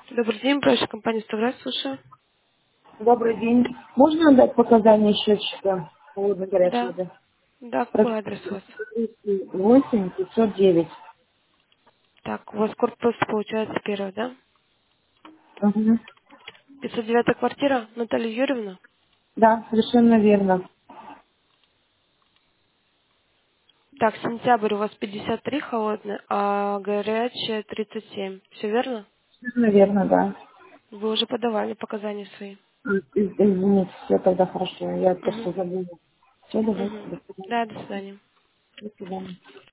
Добрый день, прошу компанию «Ставрас», слушаю. Добрый день. Можно дать показания счетчика холодной горячей Да. воды? Да, какой адрес у вас? Практически 8509. Так, у вас корпус получается первый, да? Мгм. 509 квартира, Наталья Юрьевна. Да, совершенно верно. Так, сентябрь у вас 53 холодный, а горячая 37. Все верно? Совершенно верно, да. Вы уже подавали показания свои. Извините, все тогда хорошо. Я Угу. просто забыла. Все, давайте, Угу. до свидания. Да, до свидания. До свидания.